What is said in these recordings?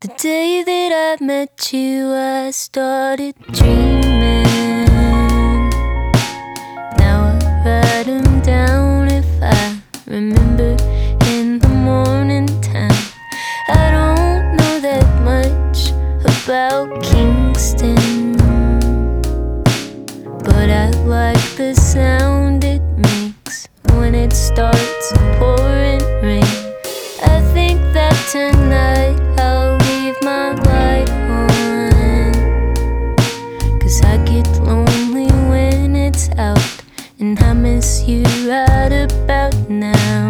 The day that I met you, I started dreaming. Now I write them down if I remember in the morning time. I don't know that much about Kingston, but I like the sound it makes when it starts pouring rain. I think that tonight I'll leave my light on, 'cause I get lonely when it's out, and I miss you right about now.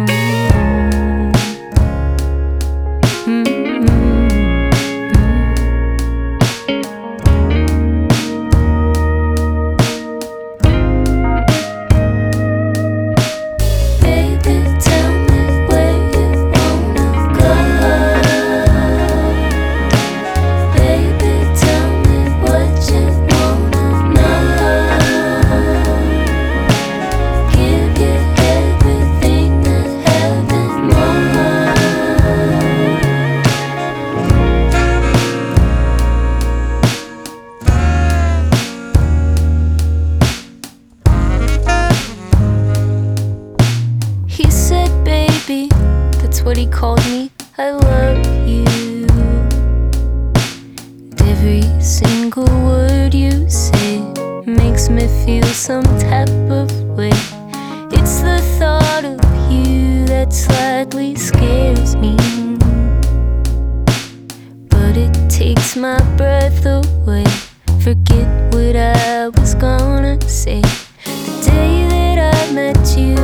He said, baby, that's what he called me, I love you. And every single word you say makes me feel some type of way. It's the thought of you that slightly scares me, but it takes my breath away. Forget what I was gonna say. The day that I met you,